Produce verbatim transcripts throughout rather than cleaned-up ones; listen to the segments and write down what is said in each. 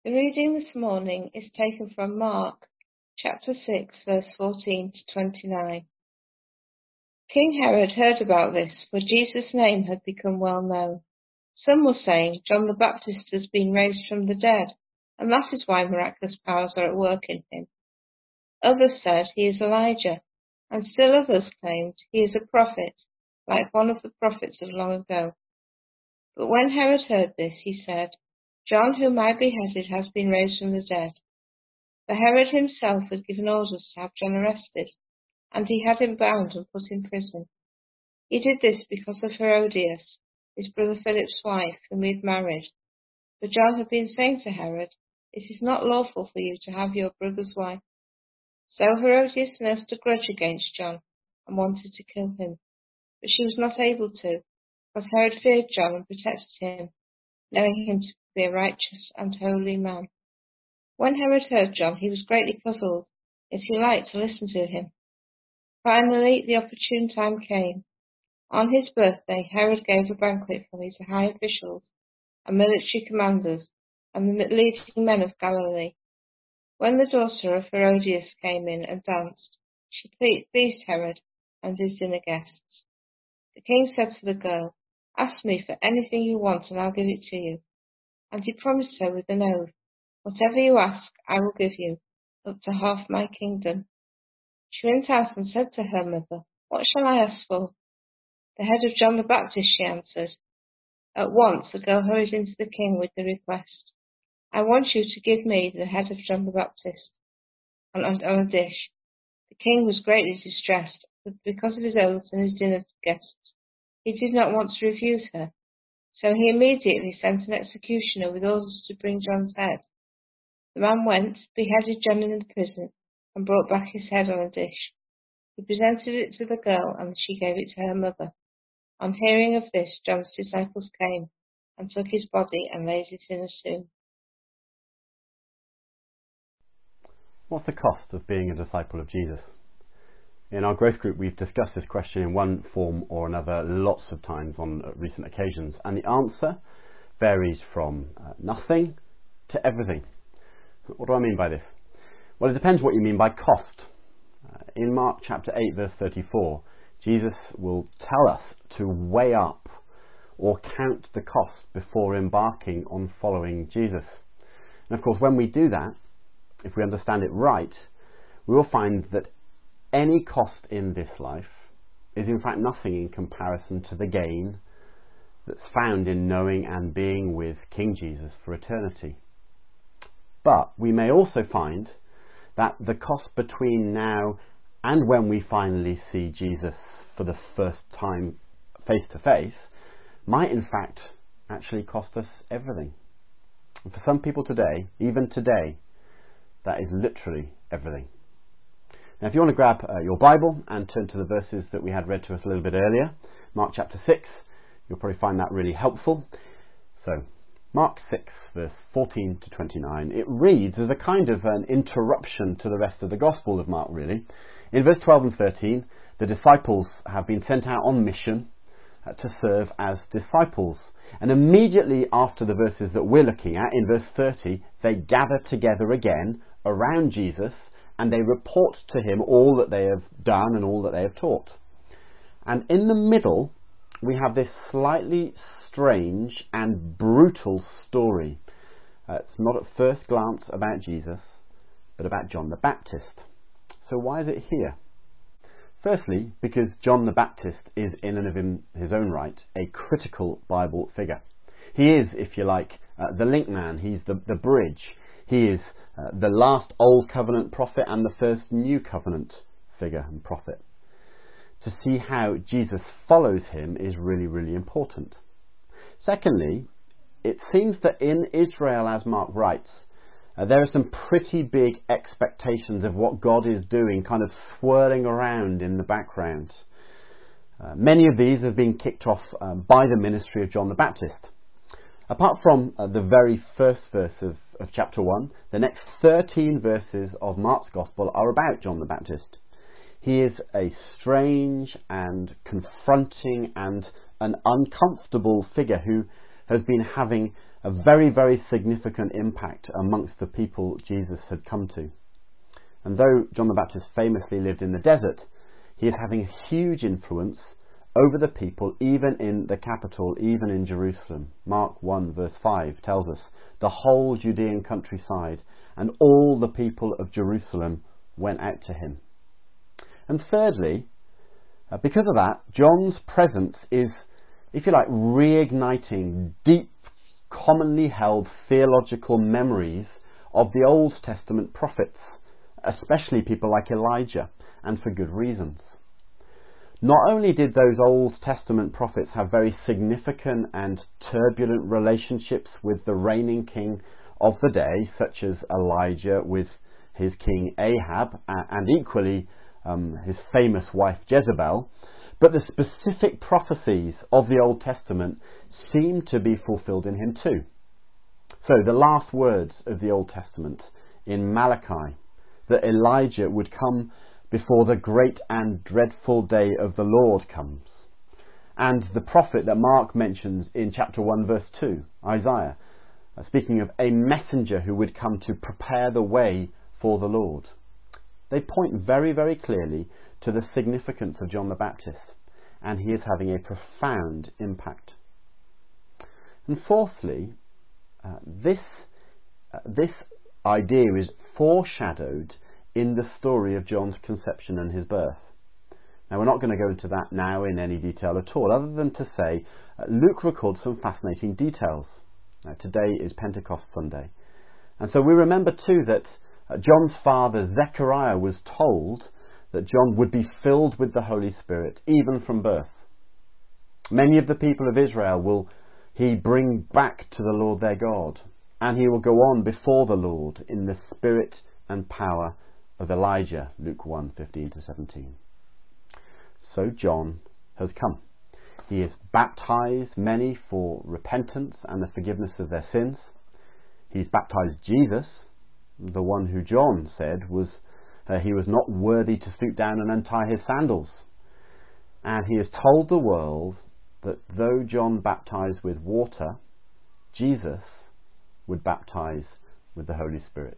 The reading this morning is taken from Mark chapter six, verse fourteen to twenty-nine. King Herod heard about this, for Jesus' name had become well known. Some were saying, John the Baptist has been raised from the dead, and that is why miraculous powers are at work in him. Others said he is Elijah, and still others claimed he is a prophet, like one of the prophets of long ago. But when Herod heard this, he said, John, whom I beheaded, has been raised from the dead. For Herod himself had given orders to have John arrested, and he had him bound and put in prison. He did this because of Herodias, his brother Philip's wife, whom he had married. For John had been saying to Herod, It is not lawful for you to have your brother's wife. So Herodias nursed a grudge against John, and wanted to kill him. But she was not able to, because Herod feared John and protected him, knowing him to be a righteous and holy man. When Herod heard John, he was greatly puzzled, yet he liked to listen to him. Finally, the opportune time came. On his birthday, Herod gave a banquet for his high officials and military commanders and the leading men of Galilee. When the daughter of Herodias came in and danced, she pleased Herod and his dinner guests. The king said to the girl, Ask me for anything you want and I'll give it to you. And he promised her with an oath, Whatever you ask, I will give you, up to half my kingdom. She went out and said to her mother, What shall I ask for? The head of John the Baptist, she answered. At once the girl hurried into the king with the request, I want you to give me the head of John the Baptist, on, on, on a dish. The king was greatly distressed, but because of his oaths and his dinner guests, he did not want to refuse her. So he immediately sent an executioner with orders to bring John's head. The man went, beheaded John in the prison, and brought back his head on a dish. He presented it to the girl, and she gave it to her mother. On hearing of this, John's disciples came, and took his body and laid it in a tomb. What's the cost of being a disciple of Jesus? In our growth group, we've discussed this question in one form or another lots of times on recent occasions, and the answer varies from uh, nothing to everything. What do I mean by this? Well, it depends what you mean by cost. Uh, in Mark chapter eight, verse thirty-four, Jesus will tell us to weigh up or count the cost before embarking on following Jesus. And of course, when we do that, if we understand it right, we will find that any cost in this life is in fact nothing in comparison to the gain that's found in knowing and being with King Jesus for eternity. But we may also find that the cost between now and when we finally see Jesus for the first time face to face might in fact actually cost us everything. And for some people today, even today, that is literally everything. Now, if you want to grab uh, your Bible and turn to the verses that we had read to us a little bit earlier, Mark chapter six, you'll probably find that really helpful. So, Mark six, verse fourteen to twenty-nine, it reads as a kind of an interruption to the rest of the Gospel of Mark, really. In verse twelve and thirteen, the disciples have been sent out on mission uh, to serve as disciples. And immediately after the verses that we're looking at, in verse thirty, they gather together again around Jesus and they report to him all that they have done and all that they have taught. And in the middle, we have this slightly strange and brutal story. Uh, it's not at first glance about Jesus, but about John the Baptist. So why is it here? Firstly, because John the Baptist is in and of him, his own right a critical Bible figure. He is, if you like, uh, the link man. He's the, the bridge. He is uh, the last Old Covenant prophet and the first New Covenant figure and prophet. To see how Jesus follows him is really, really important. Secondly, it seems that in Israel, as Mark writes, Uh, there are some pretty big expectations of what God is doing, kind of swirling around in the background. Uh, many of these have been kicked off um, by the ministry of John the Baptist. Apart from uh, the very first verse of, of chapter one, the next thirteen verses of Mark's Gospel are about John the Baptist. He is a strange and confronting and an uncomfortable figure who has been having a very, very significant impact amongst the people Jesus had come to. And though John the Baptist famously lived in the desert, he is having a huge influence over the people, even in the capital, even in Jerusalem. Mark one verse five tells us, the whole Judean countryside and all the people of Jerusalem went out to him. And thirdly, uh, because of that, John's presence is, if you like, reigniting deep, commonly held theological memories of the Old Testament prophets, especially people like Elijah, and for good reasons. Not only did those Old Testament prophets have very significant and turbulent relationships with the reigning king of the day, such as Elijah with his king Ahab, and equally um, his famous wife Jezebel, but the specific prophecies of the Old Testament seem to be fulfilled in him too. So the last words of the Old Testament in Malachi, that Elijah would come before the great and dreadful day of the Lord comes. And the prophet that Mark mentions in chapter one verse two, Isaiah, speaking of a messenger who would come to prepare the way for the Lord. They point very, very clearly to the significance of John the Baptist, and he is having a profound impact. And fourthly, uh, this, uh, this idea is foreshadowed in the story of John's conception and his birth. Now, we're not going to go into that now in any detail at all, other than to say uh, Luke records some fascinating details. Now, today is Pentecost Sunday, and so we remember too that uh, John's father Zechariah was told that John would be filled with the Holy Spirit even from birth. Many of the people of Israel will he bring back to the Lord their God, and he will go on before the Lord in the spirit and power of Elijah, Luke one fifteen to seventeen. So John has come. He has baptized many for repentance and the forgiveness of their sins. He's baptized Jesus, the one who John said was uh, he was not worthy to stoop down and untie his sandals. And he has told the world that though John baptized with water, Jesus would baptize with the Holy Spirit.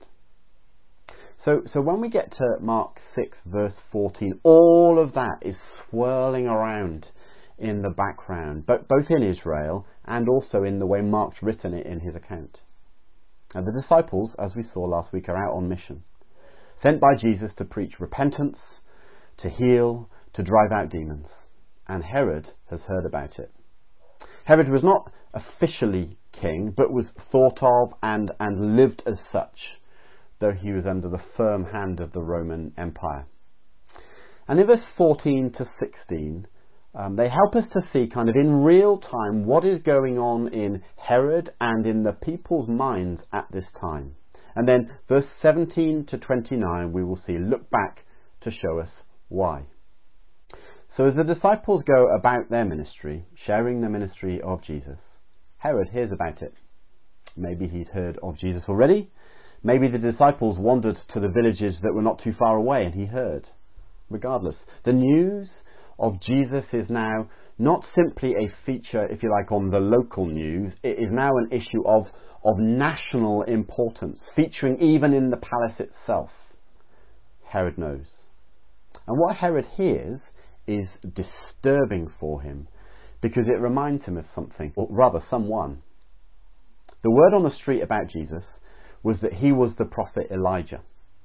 So, so when we get to Mark six verse fourteen, all of that is swirling around in the background, but both in Israel and also in the way Mark's written it in his account. And the disciples, as we saw last week, are out on mission, sent by Jesus to preach repentance, to heal, to drive out demons. And Herod has heard about it. Herod was not officially king, but was thought of and, and lived as such, though he was under the firm hand of the Roman Empire. And in verse fourteen to sixteen, um, they help us to see kind of in real time what is going on in Herod and in the people's minds at this time. And then verse seventeen to twenty-nine we will see look back to show us why. So as the disciples go about their ministry, sharing the ministry of Jesus, Herod hears about it. Maybe he's heard of Jesus already. Maybe the disciples wandered to the villages that were not too far away and he heard. Regardless, the news of Jesus is now not simply a feature, if you like, on the local news. It is now an issue of, of national importance, featuring even in the palace itself. Herod knows. And what Herod hears is disturbing for him because it reminds him of something, or rather someone. The word on the street about Jesus was that he was the prophet Elijah,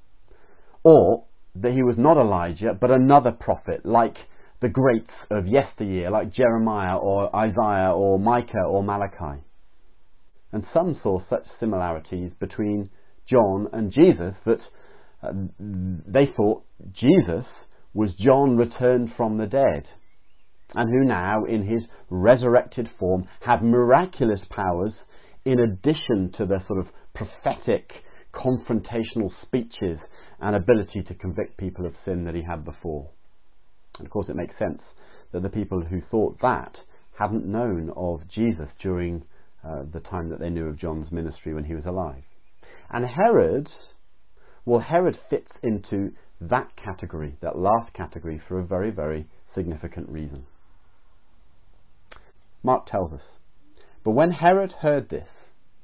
or that he was not Elijah but another prophet like the greats of yesteryear, like Jeremiah or Isaiah or Micah or Malachi. And some saw such similarities between John and Jesus that uh, they thought Jesus was John returned from the dead, and who now in his resurrected form had miraculous powers in addition to the sort of prophetic confrontational speeches and ability to convict people of sin that he had before. And of course it makes sense that the people who thought that hadn't known of Jesus during uh, the time that they knew of John's ministry when he was alive. And Herod, well Herod fits into that category, that last category, for a very, very significant reason. Mark tells us, but when Herod heard this,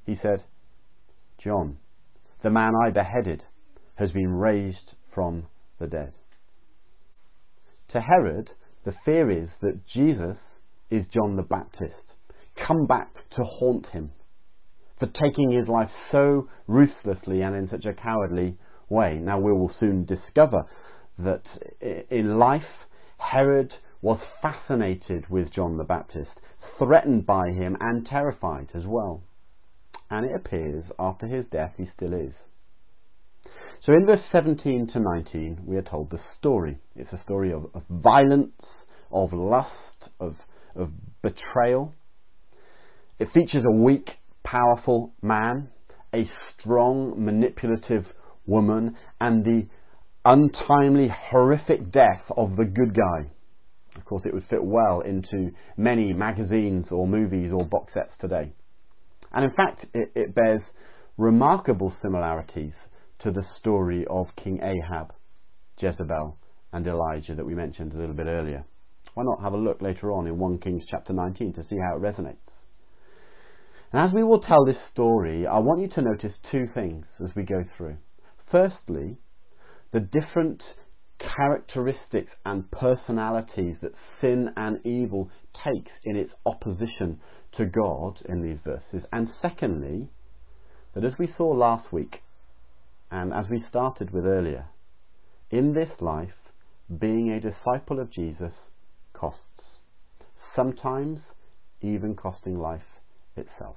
he said, "John, the man I beheaded, has been raised from the dead." To Herod, the fear is that Jesus is John the Baptist, come back to haunt him for taking his life so ruthlessly and in such a cowardly way. Now we will soon discover that in life, Herod was fascinated with John the Baptist, threatened by him and terrified as well. And it appears after his death he still is. So in verse seventeen to nineteen we are told the story. It's a story of, of violence, of lust, of, of betrayal. It features a weak, powerful man, a strong, manipulative woman, and the untimely, horrific death of the good guy. Of course, it would fit well into many magazines or movies or box sets today. And in fact, it, it bears remarkable similarities to the story of King Ahab, Jezebel, and Elijah that we mentioned a little bit earlier. Why not have a look later on in First Kings chapter nineteen to see how it resonates? And as we will tell this story, I want you to notice two things as we go through. Firstly, the different characteristics and personalities that sin and evil takes in its opposition to God in these verses. And secondly, that as we saw last week, and as we started with earlier, in this life, being a disciple of Jesus costs. Sometimes even costing life itself.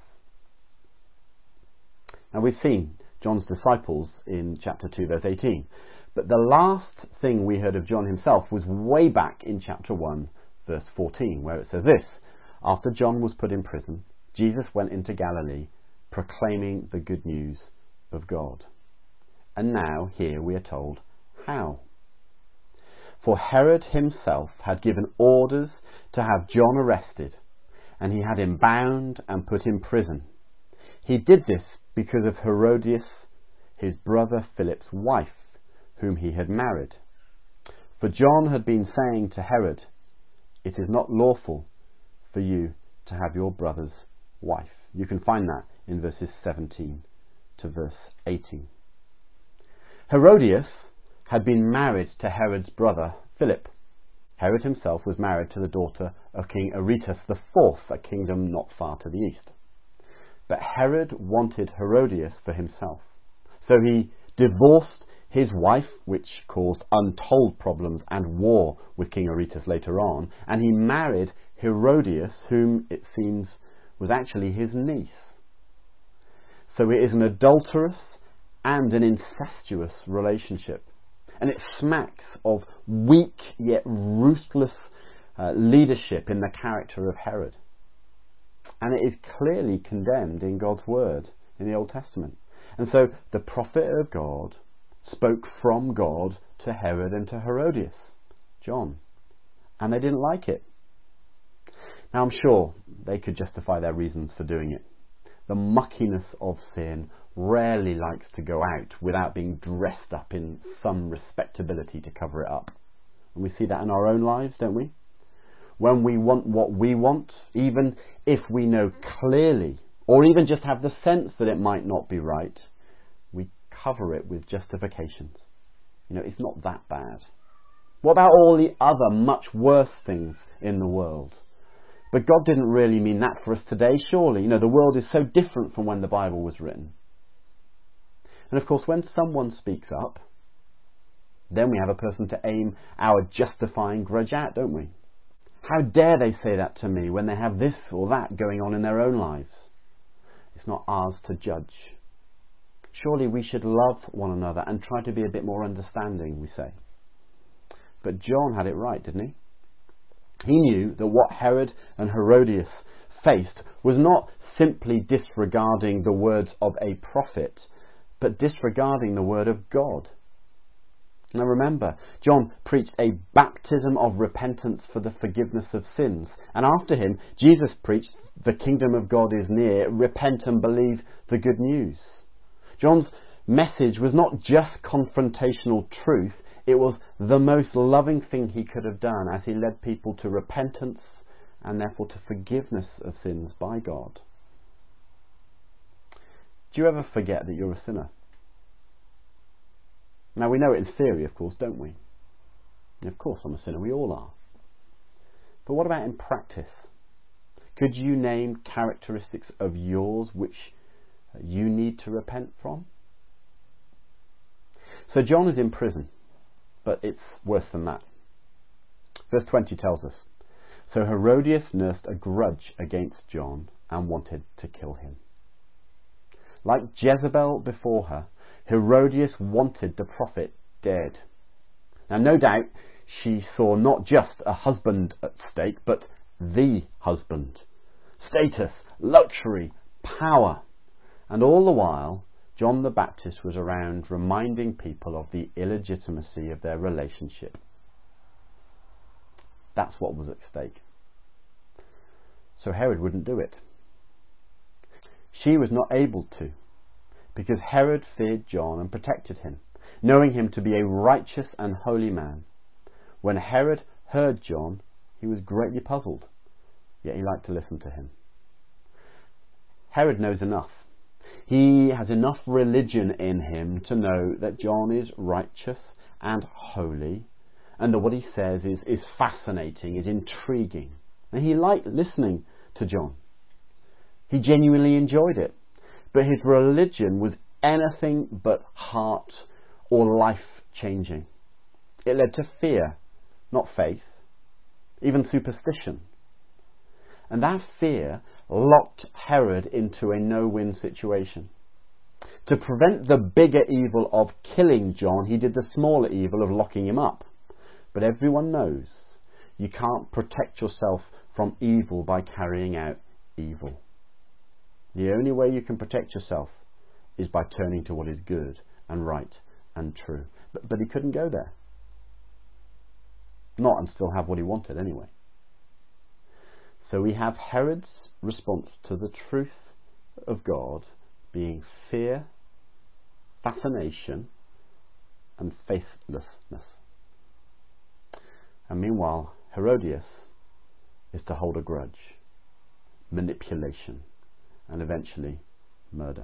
Now we've seen John's disciples in chapter two verse eighteen, but the last thing we heard of John himself was way back in chapter one verse fourteen, where it says this: "After John was put in prison, Jesus went into Galilee, proclaiming the good news of God." And now here we are told how. For Herod himself had given orders to have John arrested, and he had him bound and put in prison. He did this because of Herodias, his brother Philip's wife, whom he had married. For John had been saying to Herod, "It is not lawful for you to have your brother's wife." You can find that in verses seventeen to verse eighteen. Herodias had been married to Herod's brother Philip. Herod himself was married to the daughter of King Aretas the fourth, a kingdom not far to the east. But Herod wanted Herodias for himself. So he divorced his wife, which caused untold problems and war with King Aretas later on, and he married Herodias, whom it seems was actually his niece. So it is an adulterous and an incestuous relationship. And it smacks of weak yet ruthless uh, leadership in the character of Herod. And it is clearly condemned in God's word in the Old Testament. And so the prophet of God spoke from God to Herod and to Herodias, John. And they didn't like it. Now I'm sure they could justify their reasons for doing it. The muckiness of sin rarely likes to go out without being dressed up in some respectability to cover it up. And we see that in our own lives, don't we? When we want what we want, even if we know clearly, or even just have the sense that it might not be right, we cover it with justifications. You know, it's not that bad. What about all the other much worse things in the world? But God didn't really mean that for us today, surely. You know, the world is so different from when the Bible was written. And of course, when someone speaks up, then we have a person to aim our justifying grudge at, don't we? How dare they say that to me when they have this or that going on in their own lives? It's not ours to judge. Surely we should love one another and try to be a bit more understanding, we say. But John had it right, didn't he? He knew that what Herod and Herodias faced was not simply disregarding the words of a prophet, but disregarding the word of God. Now remember, John preached a baptism of repentance for the forgiveness of sins. And after him, Jesus preached, the kingdom of God is near, repent and believe the good news. John's message was not just confrontational truth, it was the most loving thing he could have done as he led people to repentance and therefore to forgiveness of sins by God. Do you ever forget that you're a sinner? Now, we know it in theory, of course, don't we? And of course I'm a sinner, we all are. But what about in practice? Could you name characteristics of yours which you need to repent from? So John is in prison, but it's worse than that. Verse twenty tells us, so Herodias nursed a grudge against John and wanted to kill him. Like Jezebel before her, Herodias wanted the prophet dead. Now, no doubt she saw not just a husband at stake, but the husband. Status, luxury, power. And all the while, John the Baptist was around reminding people of the illegitimacy of their relationship. That's what was at stake. So Herod wouldn't do it. She was not able to, because Herod feared John and protected him, knowing him to be a righteous and holy man. When Herod heard John, he was greatly puzzled, yet he liked to listen to him. Herod knows enough. He has enough religion in him to know that John is righteous and holy, and that what he says is, is fascinating, is intriguing. And he liked listening to John. He genuinely enjoyed it. But his religion was anything but heart or life-changing. It led to fear, not faith, even superstition. And that fear locked Herod into a no-win situation. To prevent the bigger evil of killing John, he did the smaller evil of locking him up. But everyone knows you can't protect yourself from evil by carrying out evil. The only way you can protect yourself is by turning to what is good and right and true. But, but he couldn't go there. Not and still have what he wanted anyway. So we have Herod's response to the truth of God being fear, fascination, and faithlessness. And meanwhile, Herodias is to hold a grudge, manipulation, and eventually murder.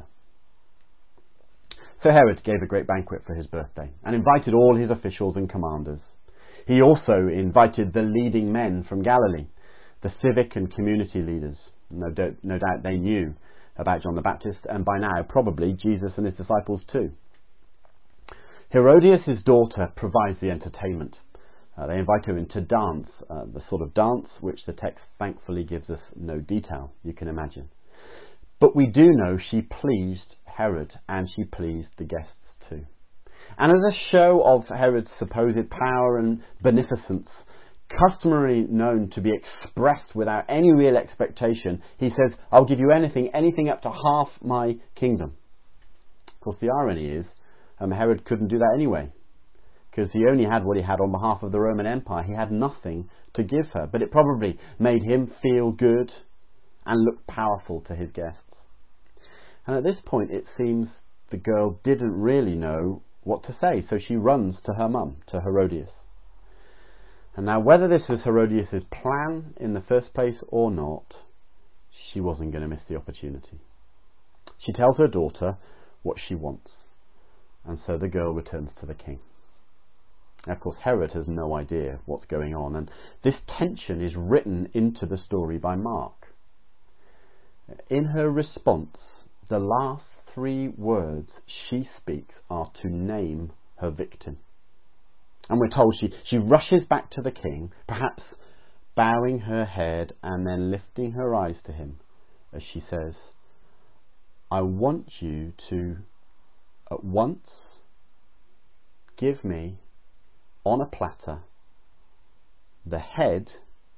So Herod gave a great banquet for his birthday and invited all his officials and commanders. He also invited the leading men from Galilee, the civic and community leaders. No doubt, no doubt they knew about John the Baptist, and by now probably Jesus and his disciples too. Herodias' daughter provides the entertainment. Uh, they invite her in to dance, uh, the sort of dance which the text thankfully gives us no detail, you can imagine. But we do know she pleased Herod, and she pleased the guests too. And as a show of Herod's supposed power and beneficence, customarily known to be expressed without any real expectation, he says, I'll give you anything, anything up to half my kingdom. Of course, the irony is, um, Herod couldn't do that anyway, because he only had what he had on behalf of the Roman Empire. He had nothing to give her, but it probably made him feel good and look powerful to his guests. And at this point, it seems the girl didn't really know what to say, so she runs to her mum, to Herodias. And now, whether this was Herodias' plan in the first place or not, she wasn't going to miss the opportunity. She tells her daughter what she wants, and so the girl returns to the king. Now, of course, Herod has no idea what's going on, and this tension is written into the story by Mark. In her response, the last three words she speaks are to name her victim. And we're told she, she rushes back to the king, perhaps bowing her head and then lifting her eyes to him as she says, I want you to at once give me on a platter the head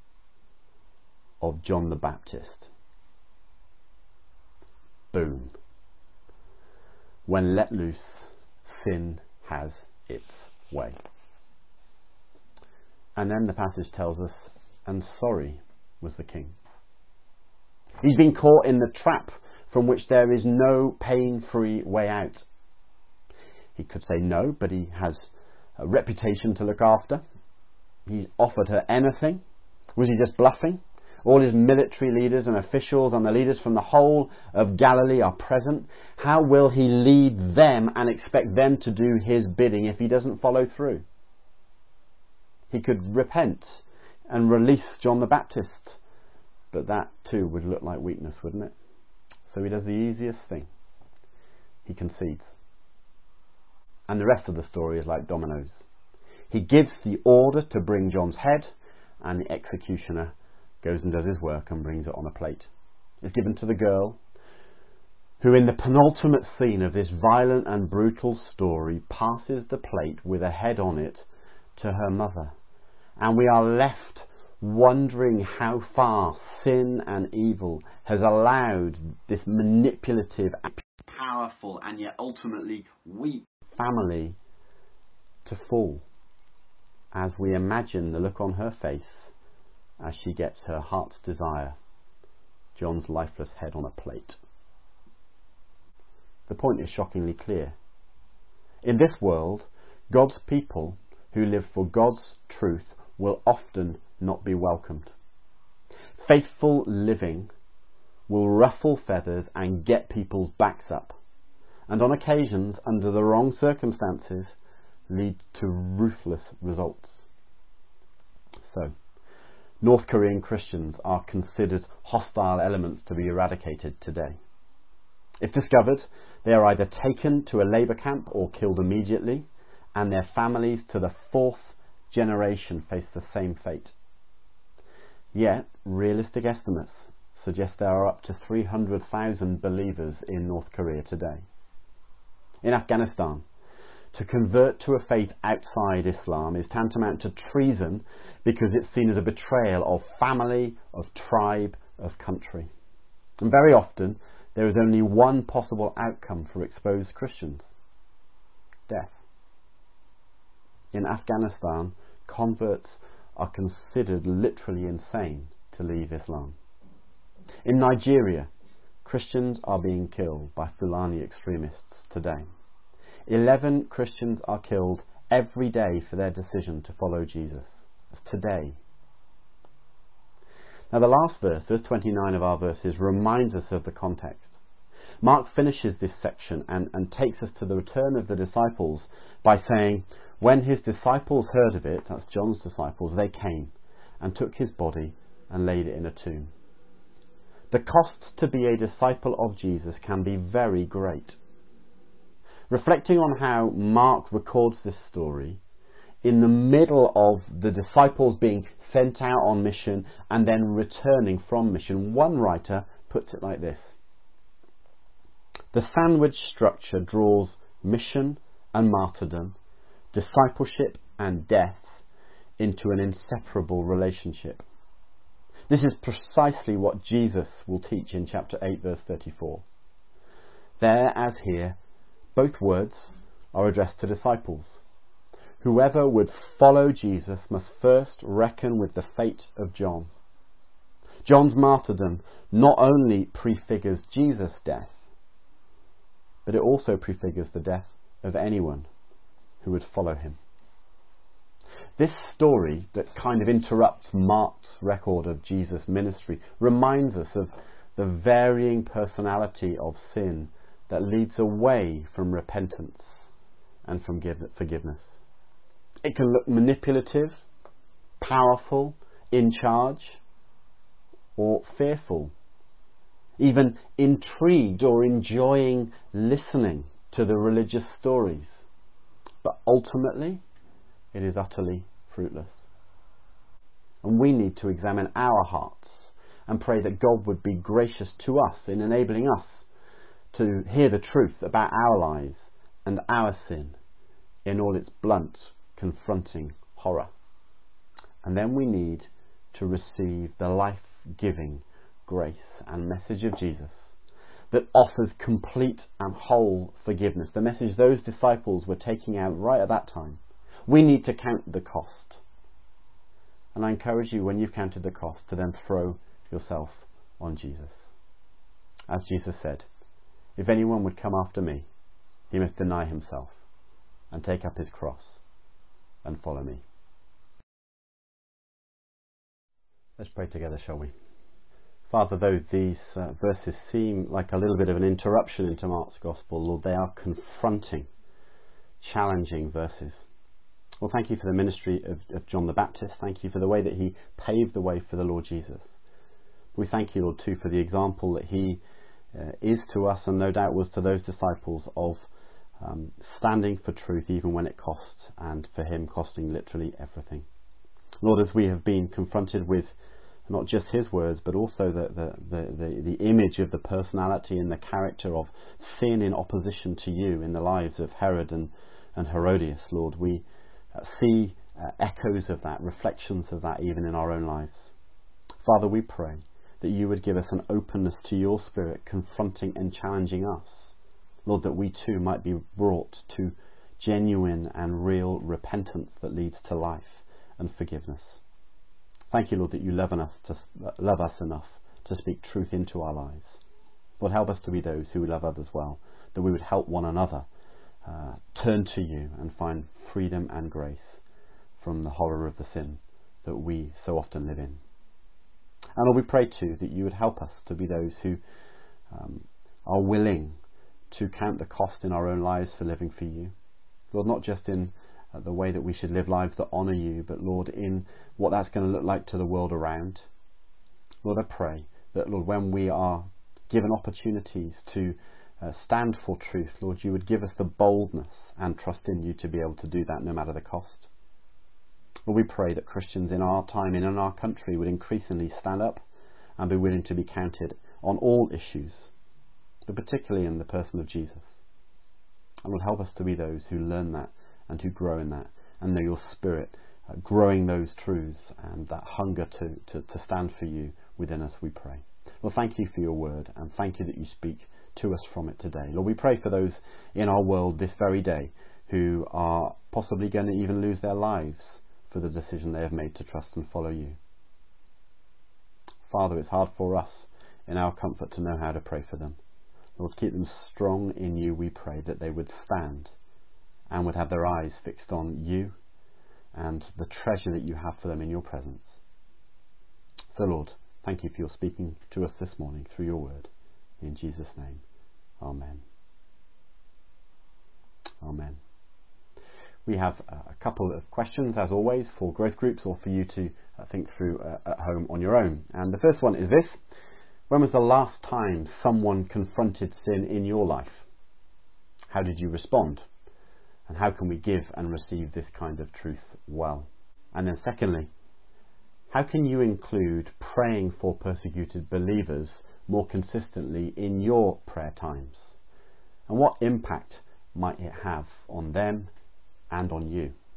of John the Baptist. Boom. When let loose, sin has its way. And then the passage tells us, and sorry was the king. He's been caught in the trap from which there is no pain-free way out. He could say no, but he has a reputation to look after. He's offered her anything. Was he just bluffing? All his military leaders and officials and the leaders from the whole of Galilee are present. How will he lead them and expect them to do his bidding if he doesn't follow through? He could repent and release John the Baptist, but that too would look like weakness, wouldn't it? So he does the easiest thing. He concedes. And the rest of the story is like dominoes. He gives the order to bring John's head, and the executioner goes and does his work and brings it on a plate. It's given to the girl, who in the penultimate scene of this violent and brutal story passes the plate with a head on it to her mother. And we are left wondering how far sin and evil has allowed this manipulative, powerful and yet ultimately weak family to fall, as we imagine the look on her face as she gets her heart's desire, John's lifeless head on a plate. The point is shockingly clear. In this world, God's people who live for God's truth will often not be welcomed. Faithful living will ruffle feathers and get people's backs up, and on occasions, under the wrong circumstances, lead to ruthless results. So, North Korean Christians are considered hostile elements to be eradicated today. If discovered, they are either taken to a labour camp or killed immediately, and their families to the fourth generation face the same fate. Yet, realistic estimates suggest there are up to three hundred thousand believers in North Korea today. In Afghanistan, to convert to a faith outside Islam is tantamount to treason because it's seen as a betrayal of family, of tribe, of country. And very often, there is only one possible outcome for exposed Christians: death. In Afghanistan, converts are considered literally insane to leave Islam. In Nigeria, Christians are being killed by Fulani extremists today. Eleven Christians are killed every day for their decision to follow Jesus. That's today. Now the last verse, verse twenty-nine of our verses, reminds us of the context. Mark finishes this section and, and takes us to the return of the disciples by saying, when his disciples heard of it, that's John's disciples, they came and took his body and laid it in a tomb. The cost to be a disciple of Jesus can be very great. Reflecting on how Mark records this story, in the middle of the disciples being sent out on mission and then returning from mission, one writer puts it like this: the sandwich structure draws mission and martyrdom, discipleship and death into an inseparable relationship. This is precisely what Jesus will teach in chapter eight, verse thirty-four. There, as here, both words are addressed to disciples. Whoever would follow Jesus must first reckon with the fate of John. John's martyrdom not only prefigures Jesus' death, but it also prefigures the death of anyone who would follow him. This story that kind of interrupts Mark's record of Jesus' ministry reminds us of the varying personality of sin that leads away from repentance and from forgiveness. It can look manipulative, powerful, in charge, or fearful, even intrigued or enjoying listening to the religious stories. But ultimately, it is utterly fruitless. And we need to examine our hearts and pray that God would be gracious to us in enabling us to hear the truth about our lives and our sin in all its blunt, confronting horror. And then we need to receive the life-giving grace and message of Jesus that offers complete and whole forgiveness, the message those disciples were taking out right at that time. We need to count the cost. And I encourage you, when you've counted the cost, to then throw yourself on Jesus. As Jesus said, if anyone would come after me, he must deny himself and take up his cross and follow me. Let's pray together, shall we? Father, though these uh, verses seem like a little bit of an interruption into Mark's Gospel, Lord, they are confronting, challenging verses. Well, thank you for the ministry of, of John the Baptist. Thank you for the way that he paved the way for the Lord Jesus. We thank you, Lord, too, for the example that he uh, is to us, and no doubt was to those disciples, of um, standing for truth even when it costs, and for him costing literally everything. Lord, as we have been confronted with not just his words, but also the, the, the, the, the image of the personality and the character of sin in opposition to you in the lives of Herod and, and Herodias, Lord, we uh, see uh, echoes of that, reflections of that even in our own lives. Father, we pray that you would give us an openness to your Spirit, confronting and challenging us. Lord, that we too might be brought to genuine and real repentance that leads to life and forgiveness. Thank you, Lord, that you love us, to, love us enough to speak truth into our lives. Lord, help us to be those who love others well, that we would help one another uh, turn to you and find freedom and grace from the horror of the sin that we so often live in. And Lord, we pray too that you would help us to be those who um, are willing to count the cost in our own lives for living for you. Lord, not just in uh, the way that we should live lives that honour you, but Lord, in what that's going to look like to the world around. Lord, I pray that, Lord, when we are given opportunities to uh, stand for truth, Lord, you would give us the boldness and trust in you to be able to do that no matter the cost. Lord, we pray that Christians in our time and in our country would increasingly stand up and be willing to be counted on all issues, but particularly in the person of Jesus. And Lord, help us to be those who learn that and who grow in that, and know your Spirit uh, growing those truths and that hunger to, to, to stand for you within us, we pray. Lord, thank you for your word, and thank you that you speak to us from it today. Lord, we pray for those in our world this very day who are possibly going to even lose their lives for the decision they have made to trust and follow you. Father, it's hard for us in our comfort to know how to pray for them. Lord, keep them strong in you, we pray, that they would stand and would have their eyes fixed on you and the treasure that you have for them in your presence. So, Lord, thank you for your speaking to us this morning through your word. In Jesus' name, amen. Amen. We have a couple of questions, as always, for growth groups or for you to uh, think through uh, at home on your own. And the first one is this: when was the last time someone confronted sin in your life? How did you respond? And how can we give and receive this kind of truth well? And then secondly, how can you include praying for persecuted believers more consistently in your prayer times? And what impact might it have on them and on you?